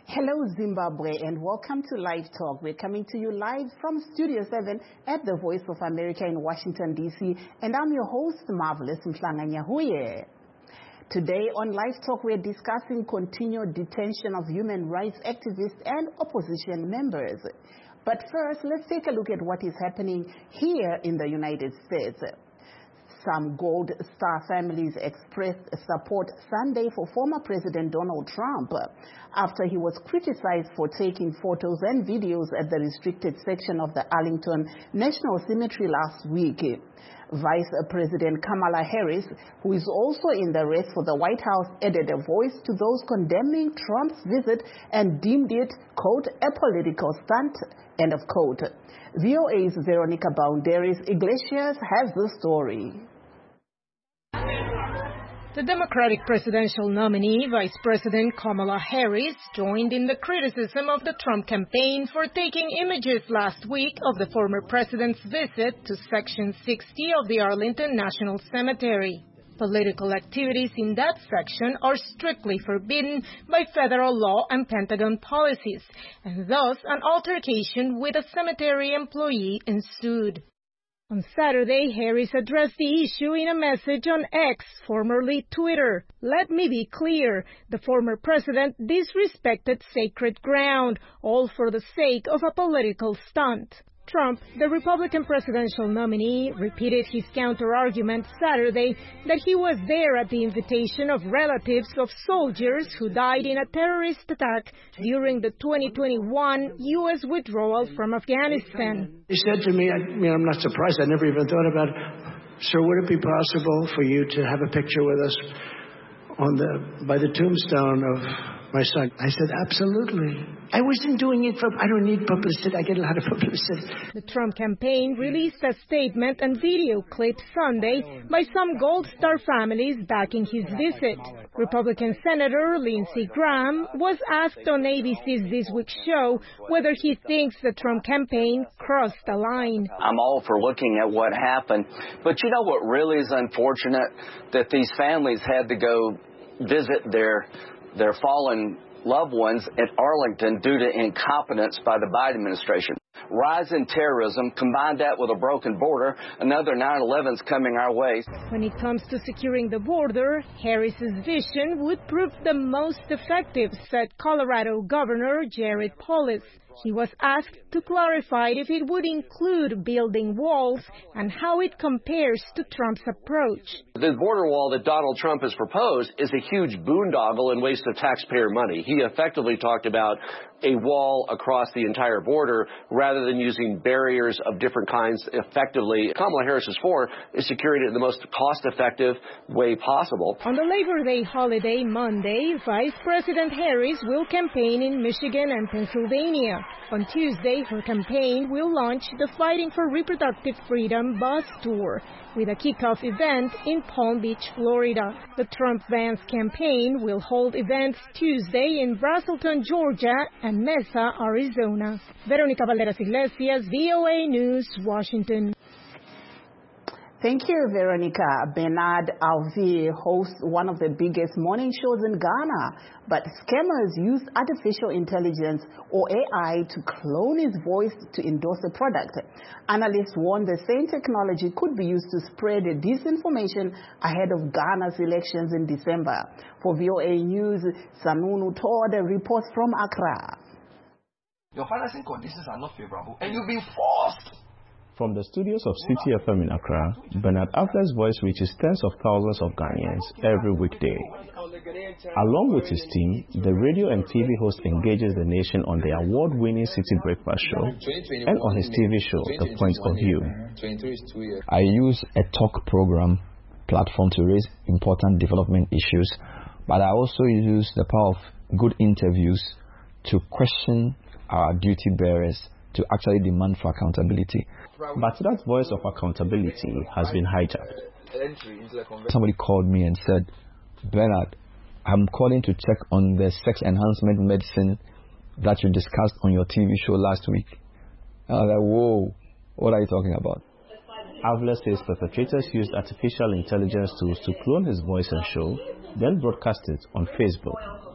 Hello Zimbabwe and welcome to Live Talk. We're coming to you live from Studio 7 at the Voice of America in Washington, D.C. And I'm your host, Marvelous Mhlanganyahuye. Today on Live Talk, we're discussing continued detention of human rights activists and opposition members. But first, let's take a look at what is happening here in the United States. Some Gold Star families expressed support Sunday for former President Donald Trump after he was criticized for taking photos and videos at the restricted section of the Arlington National Cemetery last week. Vice President Kamala Harris, who is also in the race for the White House, added a voice to those condemning Trump's visit and deemed it, quote, a political stunt, end of quote. VOA's Veronica Boundaris Iglesias has the story. The Democratic presidential nominee, Vice President Kamala Harris, joined in the criticism of the Trump campaign for taking images last week of the former president's visit to Section 60 of the Arlington National Cemetery. Political activities in that section are strictly forbidden by federal law and Pentagon policies, and thus an altercation with a cemetery employee ensued. On Saturday, Harris addressed the issue in a message on X, formerly Twitter. Let me be clear, the former president disrespected sacred ground, all for the sake of a political stunt. Trump, the Republican presidential nominee, repeated his counter-argument Saturday that he was there at the invitation of relatives of soldiers who died in a terrorist attack during the 2021 U.S. withdrawal from Afghanistan. He said to me, I'm not surprised, I never even thought about it. Sir, would it be possible for you to have a picture with us by the tombstone of my son? I said, absolutely. I wasn't doing it I don't need publicity. I get a lot of publicity. The Trump campaign released a statement and video clip Sunday by some Gold Star families backing his visit. Republican Senator Lindsey Graham was asked on ABC's This Week show whether he thinks the Trump campaign crossed the line. I'm all for looking at what happened. But you know what really is unfortunate? That these families had to go visit their fallen loved ones at Arlington due to incompetence by the Biden administration. Rise in terrorism, combine that with a broken border, another 9/11's coming our way. When it comes to securing the border, Harris's vision would prove the most effective, said Colorado Governor Jared Polis. He was asked to clarify if it would include building walls and how it compares to Trump's approach. The border wall that Donald Trump has proposed is a huge boondoggle and waste of taxpayer money. He effectively talked about a wall across the entire border rather than using barriers of different kinds effectively. Kamala Harris is for is securing it in the most cost-effective way possible. On the Labor Day holiday Monday, Vice President Harris will campaign in Michigan and Pennsylvania. On Tuesday, her campaign will launch the Fighting for Reproductive Freedom bus tour with a kickoff event in Palm Beach, Florida. The Trump-Vance campaign will hold events Tuesday in Braselton, Georgia and Mesa, Arizona. Veronica Valderas Iglesias, VOA News, Washington. Thank you, Veronica. Bernard Alvi hosts one of the biggest morning shows in Ghana, but scammers use artificial intelligence or AI to clone his voice to endorse a product. Analysts warn the same technology could be used to spread disinformation ahead of Ghana's elections in December. For VOA News, Sanunu Todd reports from Accra. Your financing conditions are not favorable and you've been forced. From the studios of City FM in Accra, Bernard Avler's voice reaches tens of thousands of Ghanaians every weekday. Along with his team, the radio and TV host engages the nation on the award-winning City Breakfast Show and on his TV show, The Point of View. I use a talk program platform to raise important development issues, but I also use the power of good interviews to question our duty bearers, to actually demand for accountability. But that voice of accountability has been hijacked. Somebody called me and said, Bernard, I'm calling to check on the sex enhancement medicine that you discussed on your TV show last week. I was like, whoa, what are you talking about? Avler says perpetrators used artificial intelligence tools to clone his voice and show, then broadcast it on Facebook.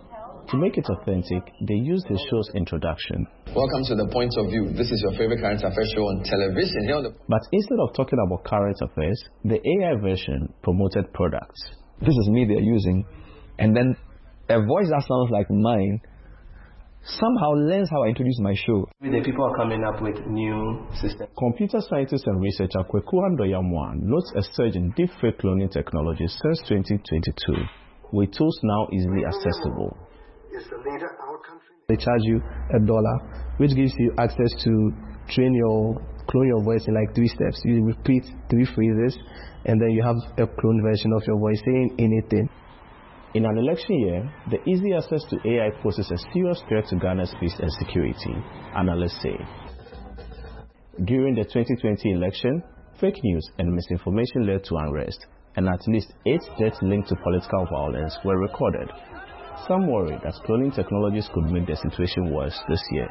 To make it authentic, they used the show's introduction. Welcome to The Point of View. This is your favorite current affairs show on television. But instead of talking about current affairs, the AI version promoted products. This is me they're using, and then a voice that sounds like mine somehow learns how I introduce my show. The people are coming up with new systems. Computer scientist and researcher Kweku Andoyamwa notes a surge in deepfake cloning technology since 2022, with tools now easily accessible. They charge you $1, which gives you access to clone your voice in like 3 steps. You repeat 3 phrases, and then you have a clone version of your voice saying anything. In an election year, the easy access to AI poses a serious threat to Ghana's peace and security, analysts say. During the 2020 election, fake news and misinformation led to unrest, and at least 8 deaths linked to political violence were recorded. Some worry that cloning technologies could make the situation worse this year.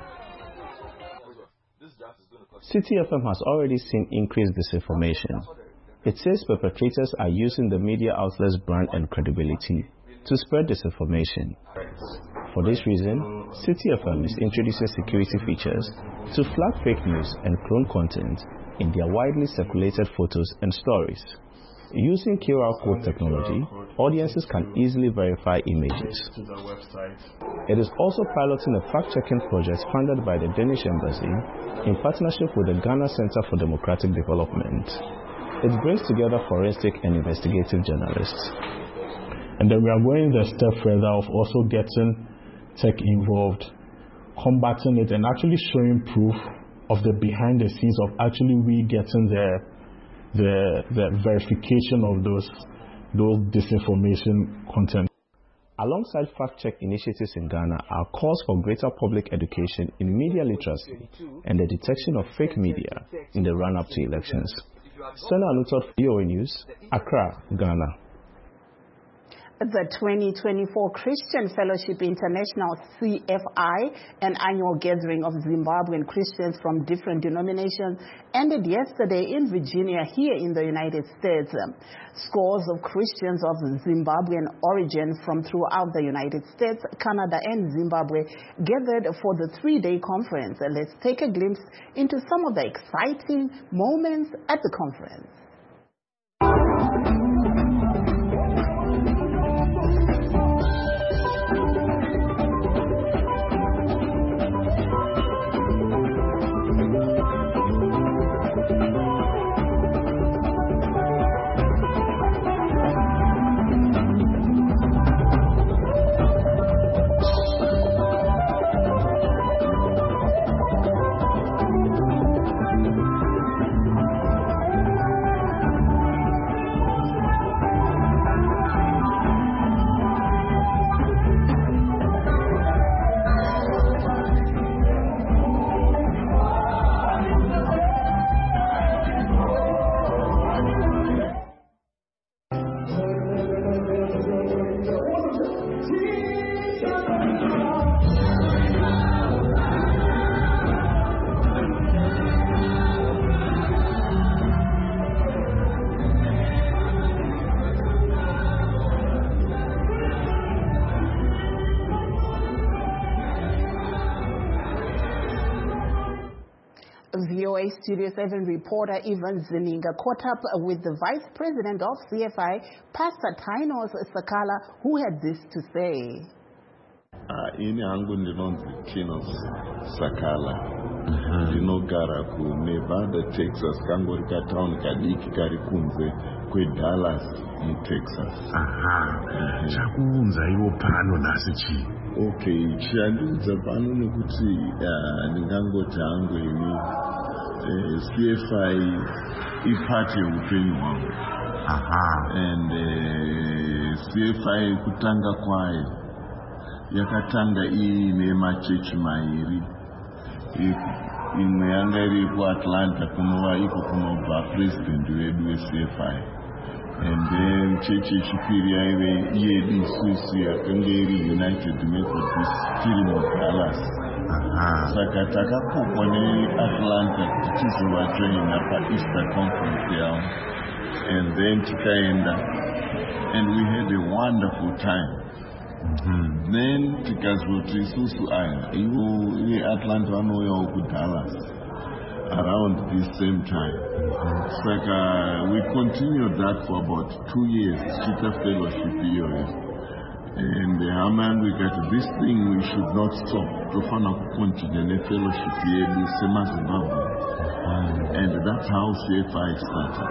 City FM has already seen increased disinformation. It says perpetrators are using the media outlet's brand and credibility to spread disinformation. For this reason, City FM is introducing security features to flag fake news and clone content in their widely circulated photos and stories. Using QR code technology, audiences can easily verify images. It is also piloting a fact-checking project funded by the Danish Embassy in partnership with the Ghana Center for Democratic Development. It brings together forensic and investigative journalists. And then we are going the step further of also getting tech involved, combating it, and actually showing proof of the behind the scenes of actually we getting the verification of those disinformation content. Alongside fact-check initiatives in Ghana are calls for greater public education in media literacy and the detection of fake media in the run-up to elections. Senna Anutot, VOA News, Accra, Ghana. The 2024 Christian Fellowship International CFI, an annual gathering of Zimbabwean Christians from different denominations, ended yesterday in Virginia here in the United States. Scores of Christians of Zimbabwean origin from throughout the United States, Canada and Zimbabwe gathered for the 3-day conference. Let's take a glimpse into some of the exciting moments at the conference. VOA Studio 7 reporter Ivan Zininga caught up with the Vice President of CFI, Pastor Tainos Sakala, who had this to say. Ini hangu ndinonzi Tainos Sakala. Ndinogara ku Nevada, Texas, kangori katown kadiki kari kunze kweDallas muTexas. Chakuunza iwo pano nasi chi. Okay, chiandiudza pano nekuti ndingangoti hangu ini CFI ipati yeupenyu hwangu. And CFI kutanga kwayo yakatanga iine machechi mairi. Imwe yanga iri kuAtlanta kunova iko kunobva president wedu weCFI. And then chechi chipiri yaive yedu isusu yakanga iri United Methodist tiri muDallas. Saka takapokwa neAtlanta kuti tizovajoina paEaster conference yavo. And then tikaenda, and we had a wonderful time. Then tikazoti isusu aya ivo veAtlanta vanouyawo kuDallas around this same time. Saka we continued that for about 2 years, tichiita fellowship iyoyo. And Haman, we got this thing, we should not stop. Tofana continue nefellowship yedu semaZimbabwe. And that's how CFI started.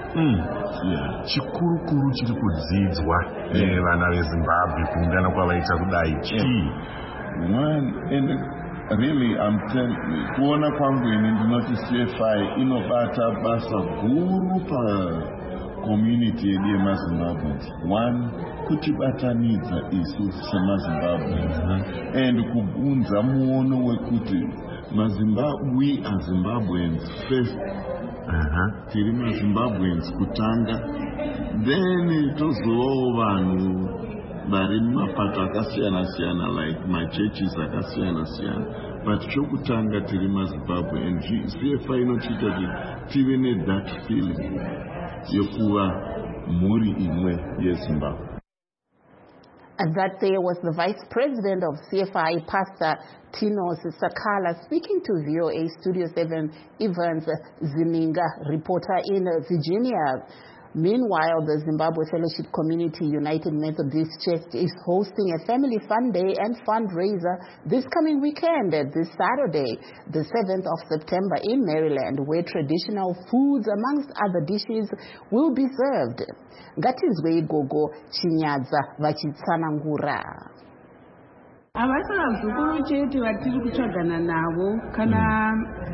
Chikuru chiri kudzidzwa nevana veZimbabwe kuungana kwavaita kudai chii? And really, I'm telling you, kuona kwangu ini ndinoti CFI inobata basa guru pa community yedu yemaZimbabwe. One, kutibatanidza isu semaZimbabwe and kubvunza muono wekuti we are Zimbabweans first. Tiri maZimbabweans kutanga, then tozovawo vanhu vari mumapato akasiyana-siyana, like my churches akasiyana-siyana, but chokutanga tiri maZimbabwe. And CFI inochiita kuti tive that feeling yokuva mhuri imwe yeZimbabwe. And that there was the Vice President of CFI, Pastor Tinos Sakala, speaking to VOA Studio 7 Evans Zininga, reporter in Virginia. Meanwhile, the Zimbabwe Fellowship Community United Methodist Church is hosting a family fun day and fundraiser this coming weekend, this Saturday, the 7th of September in Maryland, where traditional foods, amongst other dishes, will be served. Ngatizwe igogo Chinyadza vachitsanangura. Avasi vazukuru chete vatiri kutsvagana navo kana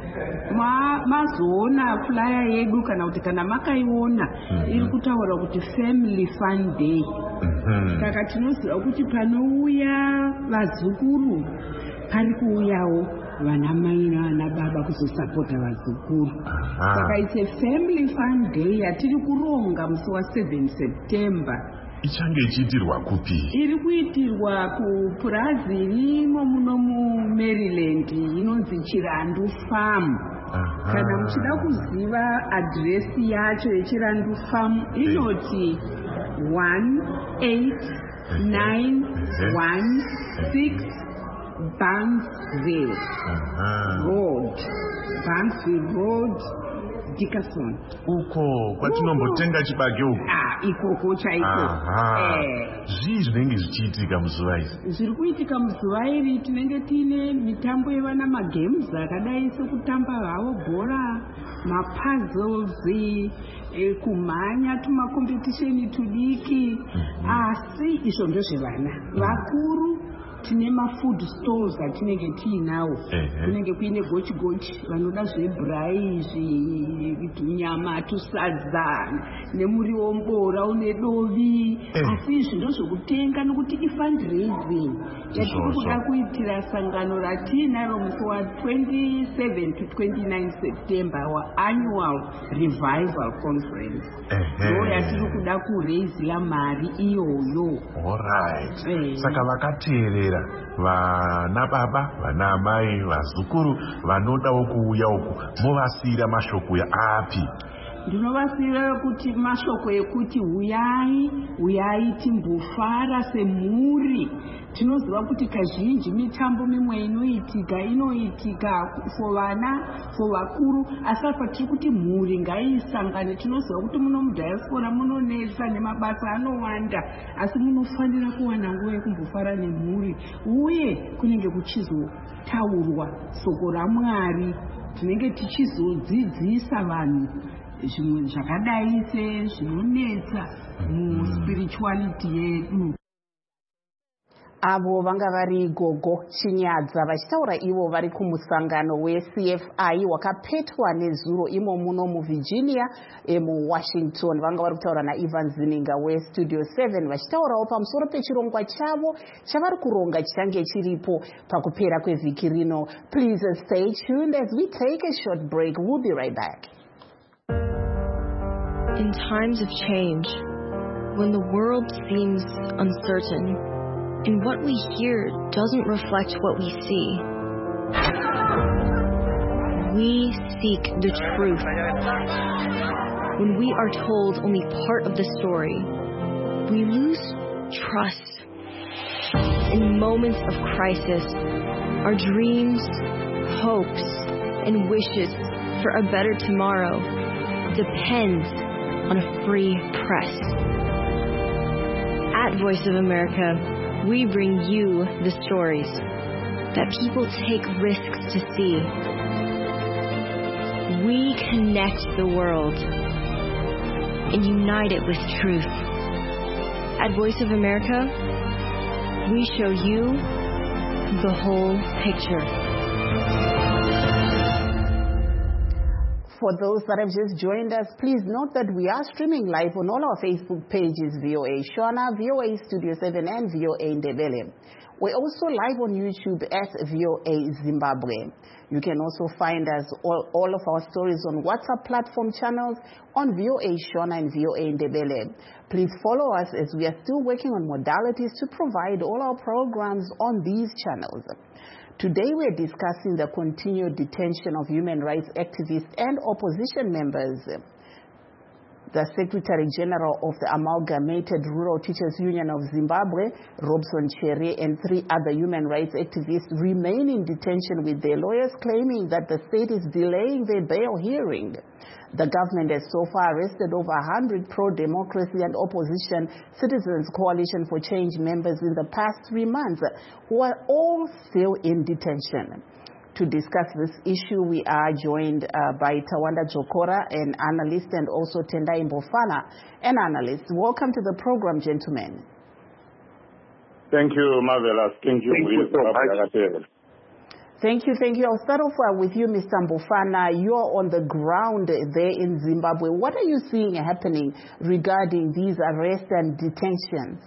mazoona flyer yedu kana kuti kana makaiona iri kutaura kuti family fun day. Saka tinoziva kuti panouya vazukuru pari kuuyawo vana mai navana baba kuzosapota vazukuru. Saka it's a family fun day yatiri kuronga musi wa 7 September. Ichange ichiitirwa kupi? Iri kuitirwa kupurazi irimo muno muMaryland inonzi Chirandu Farm. Kana muchida kuziva adresi yacho yeChirandu Farm inoti 18916 Banksville Road, Banksville Road, Dickerson. Uko kwatinombotenga chibage uko. Ikoko chaiko. Zvii zvinenge zvichiitika muzuva iri? Zviri kuitika muzuva iri tinenge tiine mitambo yevana magames akadai sekutamba havo bhora, mapuzzles, kumhanya tumakompetisheni tudiki. Asi izvo ndozvevana. Vakuru tine mafood stores atinenge tiinawo. Kunenge kuine gochi vanoda zvebrai, nyama, tusadza, nemuriwo mbora une dovi. Asi izvi ndozvokutenga nokuti ifundraising yatiri kuda kuitira sangano ratiinaro musi wa 27 to 29 September, our annual revival conference. Ndo yatiri kuda kuraisira mari iyoyo. Alright. Saka vakateerera vana baba, vana mai, vazukuru vanodawo kuuya uku, movasiyira mashoko api? Ndinovasiyira kuti mashoko ekuti uyai timbofara semhuri. Tinoziva kuti kazhinji mitambo mimwe inoitika for vana, for vakuru, asi apa tiri kuti mhuri ngaisangane. Tinoziva kuti muno mudiaspora munonetsa nemabasa anowanda, asi munofanira kuwana nguva yekumbofara nemhuri. Uye kunenge kuchizotaurwa soko raMwari, tinenge tichizodzidzisa vanhu zvimwe zvakadai sezvinonetsa muspirituality yedu. Avo vanga vari Gogo Chinyadza vachitaura ivo vari kumusangano weCFI wakapetwa nezuro imo muno muVirginia muWashington. Vanga vari kutaura naIvan Zininga weStudio 7 vachitaurawo pamusoro pechirongwa chavo chavari kuronga chichange chiripo pakupera kwevhiki rino. Please stay tuned as we take a short break. We'll be right back. In times of change, when the world seems uncertain, and what we hear doesn't reflect what we see, we seek the truth. When we are told only part of the story, we lose trust. in moments of crisis, our dreams, hopes, and wishes for a better tomorrow depends on a free press. At Voice of America, we bring you the stories that people take risks to see. We connect the world and unite it with truth. At Voice of America, we show you the whole picture. For those that have just joined us, please note that we are streaming live on all our Facebook pages, VOA Shona, VOA Studio 7, and VOA Ndebele. We're also live on YouTube at VOA Zimbabwe. You can also find us all of our stories on WhatsApp platform channels on VOA Shona and VOA Ndebele. Please follow us as we are still working on modalities to provide all our programs on these channels. Today we're discussing the continued detention of human rights activists and opposition members. The Secretary General of the Amalgamated Rural Teachers Union of Zimbabwe, Robson Cherry, and 3 other human rights activists remain in detention with their lawyers claiming that the state is delaying their bail hearing. The government has so far arrested over 100 pro-democracy and opposition Citizens Coalition for Change members in the past 3 months, who are all still in detention. To discuss this issue, we are joined by Tawanda Jokora, an analyst, and also Tendai Mbofana, an analyst. Welcome to the program, gentlemen. Thank you, Marvelous. Thank you so much. Thank you. I'll start off with you, Mr. Mbofana. You're on the ground there in Zimbabwe. What are you seeing happening regarding these arrests and detentions?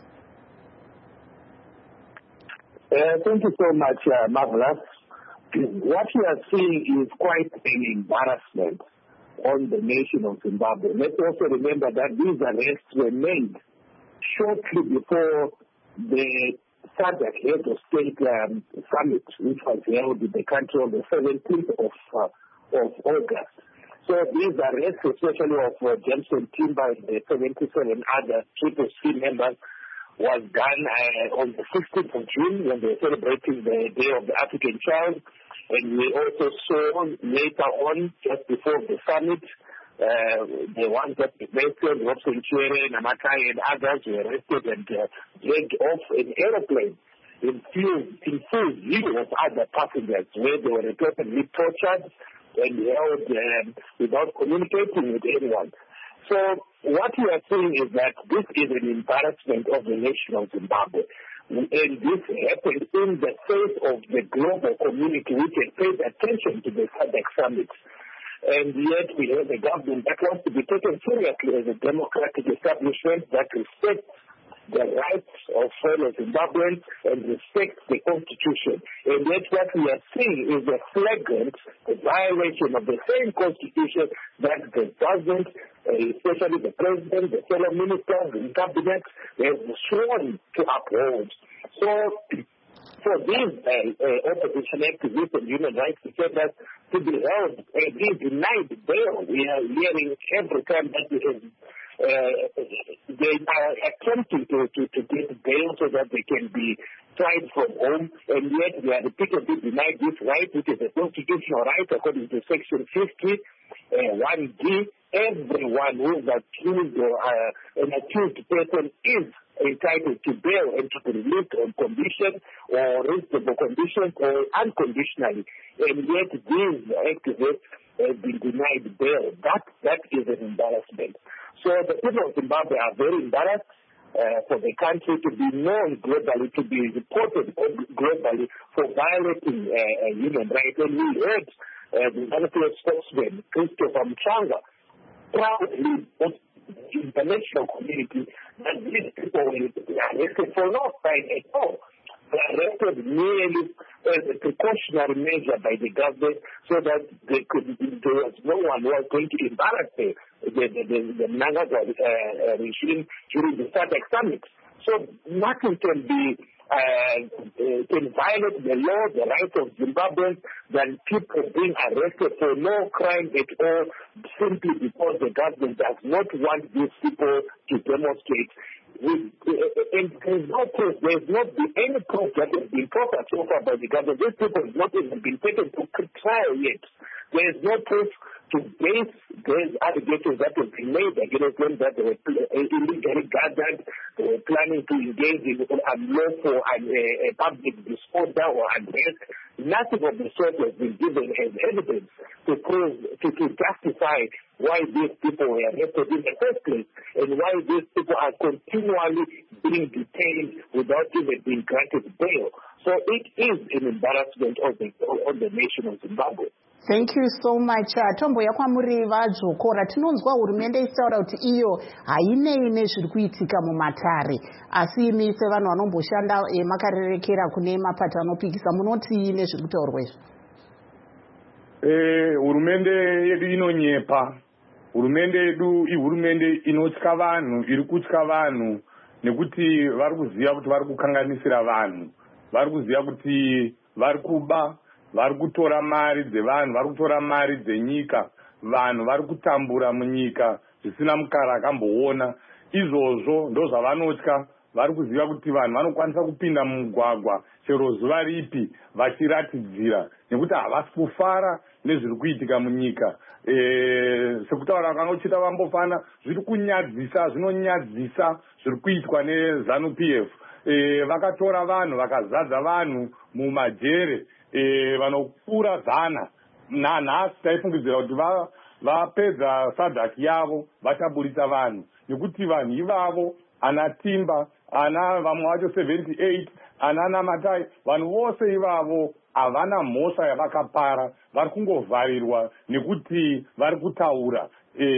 Thank you so much, Marvelous. What we are seeing is quite an embarrassment on the nation of Zimbabwe. Let's also remember that these arrests were made shortly before the SADC Head of State Summit, which was held in the country on the 17th of August. So these arrests, especially of Jameson Timber and the 77 other CCC members, was done on the 16th of June when they were celebrating the Day of the African Child. And we also saw later on, just before the summit, the ones that were arrested, Robson Cherry, Namakai, and others were arrested and dragged off an aeroplane in full view of other passengers, where they were repeatedly tortured and held without communicating with anyone. So what we are seeing is that this is an embarrassment of the nation of Zimbabwe. And this happened in the face of the global community, which had paid attention to the SADC summit. And yet we have a government that wants to be taken seriously as a democratic establishment that respects the rights of fellow Zimbabweans and respects the Constitution. And yet what we are seeing is a flagrant violation of the same Constitution that the government, especially the President, the fellow ministers, the cabinet, have sworn to uphold. So for these opposition activists and human rights defenders to be held and be denied bail, we are hearing every time that they are attempting to get bail so that they can be tried from home, and yet they are repeatedly denied this right, which is a constitutional right according to Section 50, 1D. Everyone who is accused or an accused person is entitled to bail and to be released on condition or reasonable conditions or unconditionally. And yet these activists have been denied bail. That is an embarrassment. So the people of Zimbabwe are very embarrassed for the country to be known globally, to be reported globally for violating human rights. And we heard the Zimbabwean spokesman, Christopher Mchanga, proudly put the international community that these people were arrested for no crime at all. They were arrested merely as a precautionary measure by the government so that there was no one who was going to embarrass the Mnangagwa regime during the SADC summit. So nothing can violate the law, the rights of Zimbabweans, than people being arrested for no crime at all, simply because the government does not want these people to demonstrate and there's no proof. There's not been any proof that has been proffered so far by the government. These people have not even been taken to trial yet. There's no proof to base those allegations that have been made against them, that they were illegally gathered, they were planning to engage in unlawful and public disorder or unrest. Nothing of the sort has been given as evidence to prove, to justify why these people were arrested in the first place and why these people are continually being detained without even being granted bail. So it is an embarrassment on the nation of Zimbabwe. Thank you so much. Tombo yakwamuri vadzokora tinonzwa hurumende ichitaura kuti iyo hainei nezviri kuitika mumatare, asi imi sevanhu vanomboshanda makarerekera kune mapato anopikisa munotii nezviri kutaurwa izvi? Hurumende yedu inonyepa. Hurumende yedu ihurumende inotya vanhu, iri kutya vanhu nekuti vari kuziva kuti vari kukanganisira vanhu, vari kuziva kuti vari kuba, vari kutora mari dzevanhu, vari kutora mari dzenyika, vanhu vari kutambura munyika zvisina mukara akamboona. Izvozvo ndozvavanotya. Vari kuziva kuti vanhu vanokwanisa kupinda mumugwagwa chero zuva ripi vachiratidzira, nekuti havasi kufara nezviri kuitika munyika. Sekutaura vakanga uchita vambofana, zviri kunyadzisa, zvinonyadzisa zviri kuitwa neZANU PF. Vakatora vanhu vakazadza vanhu mumajere, vanokura 100. Nanhasi taifungidzira kuti vapedza sadhaki yavo vachaburitsa vanhu, nekuti vanhu ivavo ana Timba, ana vamwe vacho 78, ana Namatai, vanhu vose ivavo havana mhosva yavakapara, vari kungovharirwa nekuti vari kutaura.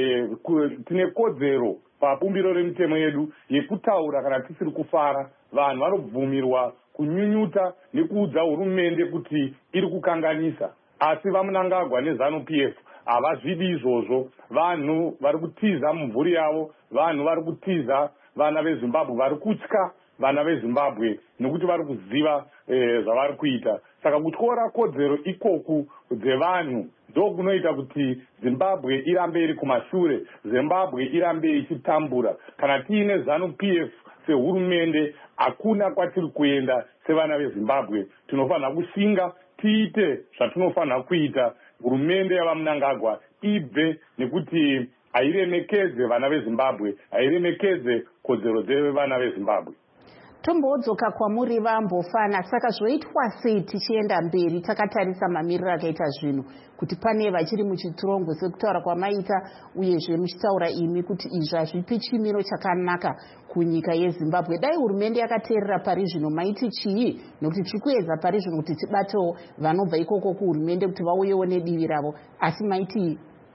Tine kodzero pabumbiro remitemo yedu yekutaura kana tisiri kufara. Vanhu vanobvumirwa kunyunyuta nekuudza hurumende kuti iri kukanganisa, asi vamunangagwa neZANU PF havazvidi izvozvo. Vanhu vari kutiza mumvuri yavo, vanhu vari kutiza vana veZimbabwe, vari kutya vana veZimbabwe nekuti vari kuziva zvavari kuita. Saka kutyora kodzero ikoku dzevanhu ndokunoita kuti Zimbabwe irambe iri kumashure, Zimbabwe irambe ichitambura. Kana tiine ZANU PF sehurumende, hakuna kwatiri kuenda sevana veZimbabwe. Tinofanira kushinga tiite zvatinofanira kuita. Hurumende yavamunangagwa ibve nekuti hairemekedze vana veZimbabwe, hairemekedze kodzero dzevana veZimbabwe. Tombodzoka kwamuri vambofana, saka zvoitwa sei tichienda mberi takatarisa mamiriro akaita zvinhu, kuti pane vachiri muchitirongo sekutaura kwamaita, uyezve muchitaura imi kuti izvi hazvipi chimiro chakanaka kunyika yeZimbabwe. Dai hurumende yakateerera pari zvino maiti chii? Nekuti tiri kuedza pari zvino kuti tibatewo vanobva ikoko kuhurumende kuti vauyewo nedivi ravo, asi maiti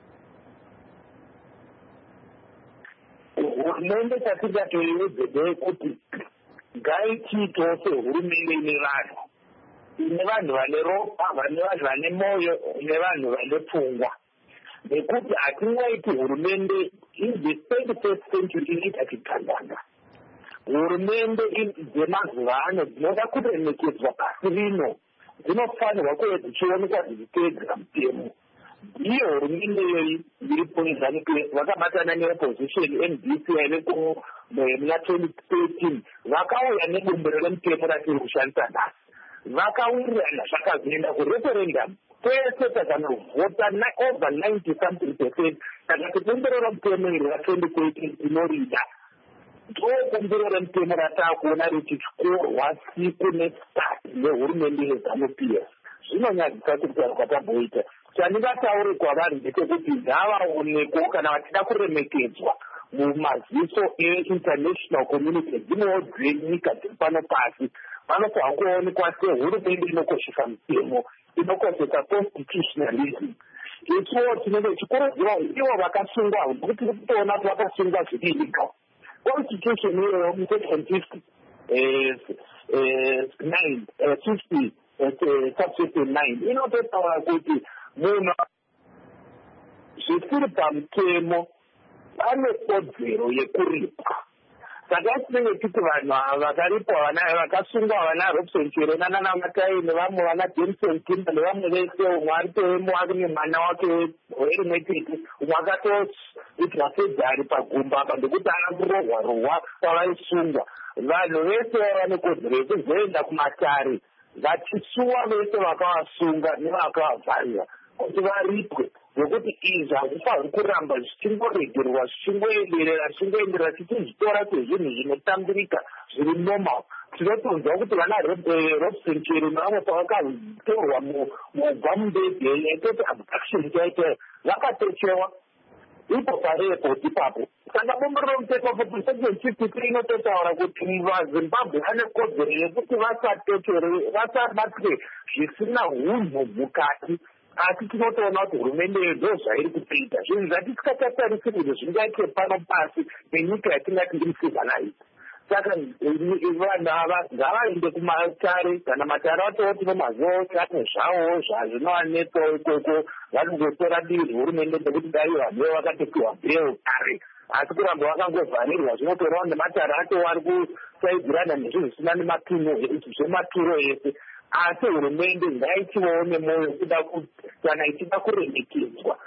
hurumende chatingatoiwedzedei kuti ngaitiitewo sehurumende ine vanhu vane ropa, vane vanhu vane moyo, nevanhu vane pfungwa, nekuti hatingaiti hurumende in the 21st century inoita chigandanga. Hurumende dzemazuva ano dzinoda kuremekedzwa pasi rino dzinofanirwa kuve dzichionekwa dzichiteedzera mutemo. Ndiyo hurumende iyoyi iripo neZANU PF vakabatana neopposition NDC yaiveko muna 2013 vakauya nebumbiro remutemo ratiri kushandisa nhasi. Vakawirirana zvakazoenda kureferendum, tese takanovhota over 90% takati bumbiro remutemo iri ra2013 tinorida. Ndobumbiro remutemo rataakuona richityorwa siku nesikati nehurumende yeZANU PF. Zvinonyadzisa kuti kwatamboita. Chandingataure kwavanhu ndechekuti ngavaonekwo kana vachida kuremekedzwa mumaziso e-international community dzimwewo dzenyika dziri pano pasi, vanofanira kuonekwa sehurumende inokoshesa mutemo, inokoshesa constitutionalism. Ichiwo tinenge chikurudzirwa ivo vakasungwa, nekuti tiri kutoona kuti vakasungwa zviri illegal. Constitution iyoyo musection 50 subsection 9 inototaura kuti munhu zvisiri pamutemo pane kodzero yekuripwa. Saka tinenge titi vanhu ava vakaripwa, vakasungwa vana Robson Chero naNamatai nevamwe vana Jameson Timber nevamwe vese, umwe aritoemo ari nemwana wake werimwetete, umwe akatosungwa kuitwa sedhari pagumba apa ndekuti akakurohwa pavaisungwa. Vanhu vese vane kodzero yekuzoenda kumatare vachisuwa vese vakavasunga nevakavavharira kuti varipwe, nokuti izvi hazvifaniri kuramba zvichingoregerwa zvichingoenderera tichizvitora sezvinhu zvinotambirika zviri normal. Tinotonzwa kuti vana Robson Chero nevamwe pavakatorwa mugwa mundege yaitoti abduction chaiteyo vakatochewa ipo parepo ipapo. Saka bumbiro romuteko 4753 inototaura kuti vaZimbabwe vane kodzero yekuti vasabatwe zvisina unhu mukati. Asi tinotoona kuti hurumende yedu zvairi kuita zvinhu zvatisikatatarisi kuti zvingaitwe pano pasi penyika yatingati ndimisivanaizi. Saka vanhu ava ngavaende kumatare, kana matare atoti nomazoochane zvavo zvazvinowanetsawo ikoko vanongotora divi rehurumende ndekuti dai vanhuvo vakatopiwa bhero kare. Asi kuramba vakangovharirwa zvinotorawo nematare atova ari kusaidzirana nezvinhu zvisina nemapino zvematuro ese. Asi hurumende ngaichivawo nemwoyo kuda kuti kana ichida kuremekedzwa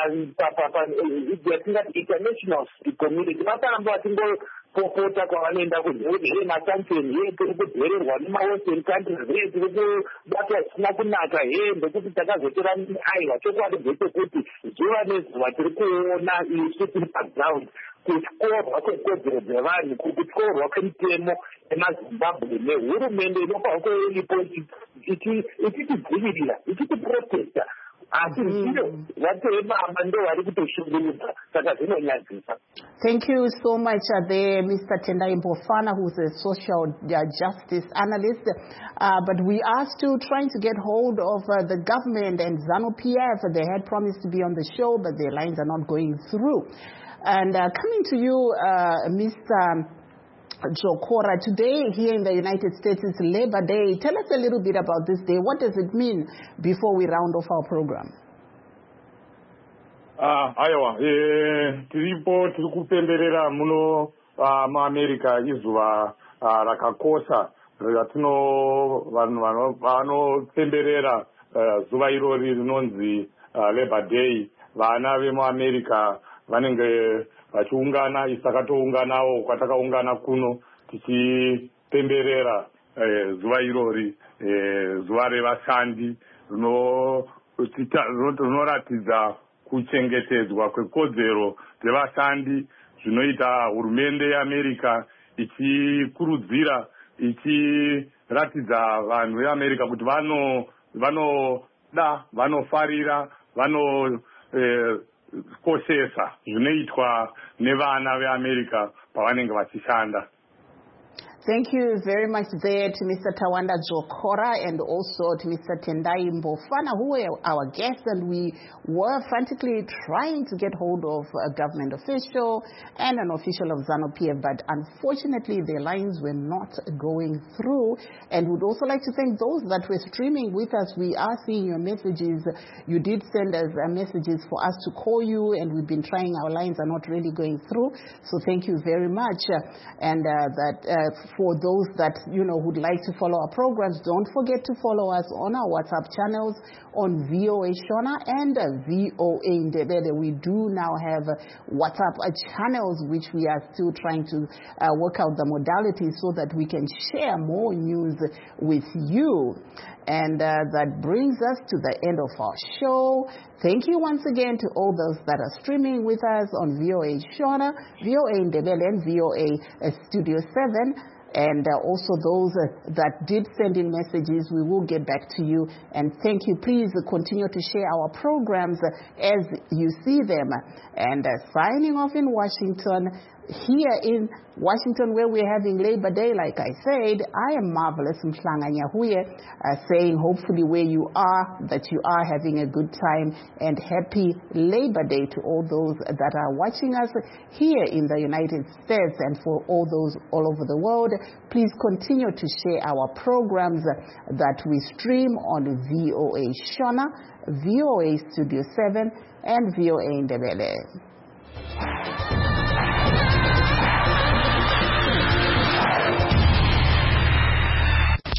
yatingati international community vakaramba vachingopopota kwavanoenda kunhee masanctions tiri kudhererwa nemawestern countries tiri kubatwa zvisina kunaka ndekuti takazotora aiwa chokwadi ndechekuti zuva nezuva tiri kuona isu tiri paground kutyorwa kwekodzero dzevanhu, kutyorwa kwemutemo emazimbabwe nehurumende inofanira kuva iripo ichitidzivirira ichitiprotecta. Asi zviro vatebaba ndo vari kutoshungurudza, saka zvinonyadzisa. Thank you so much there, Mr. Tendai Mbofana, who's a social justice analyst. But we are still trying to get hold of the government and ZANU-PF. They had promised to be on the show, but their lines are not going through. And coming to you, Mr. Jokora, today here in the United States is Labor Day. Tell us a little bit about this day. What does it mean before we round off our program? Aiwa, tiripo tiri kupemberera muno muAmerica izuva rakakosha ratino vanhu vanopemberera zuva irori rinonzi Labor Day. Vana vemuAmerica vanenge vachiungana isakatounganawo kwatakaungana kuno tichipemberera zuva irori, zuva revashandi rinoratidza kuchengetedzwa kwekodzero dzevashandi, zvinoita hurumende yeAmerica ichikurudzira ichiratidza vanhu veAmerica kuti vanoda, vanofarira, koshesa zvinoitwa nevana veAmerica pavanenge vachishanda. Thank you very much there to Mr. Tawanda Jokora and also to Mr. Tendai Mbofana, who were our guests, and we were frantically trying to get hold of a government official and an official of ZANU-PF, but unfortunately their lines were not going through. And we'd also like to thank those that were streaming with us. We are seeing your messages. You did send us messages for us to call you, and we've been trying. Our lines are not really going through. So thank you very much. And for those that, would like to follow our programs, don't forget to follow us on our WhatsApp channels on VOA Shona and VOA Ndebele. We do now have WhatsApp channels, which we are still trying to work out the modalities so that we can share more news with you. And that brings us to the end of our show. Thank you once again to all those that are streaming with us on VOA Shona, VOA Ndebele, and VOA Studio 7. And also those that did send in messages, we will get back to you. And thank you. Please continue to share our programs as you see them. And signing off in Washington, here in Washington, where we're having Labor Day, like I said, I am Marvelous Mhlanga Nyahuye, saying hopefully where you are, that you are having a good time, and happy Labor Day to all those that are watching us here in the United States, and for all those all over the world. Please continue to share our programs that we stream on VOA Shona, VOA Studio 7, and VOA Ndebele.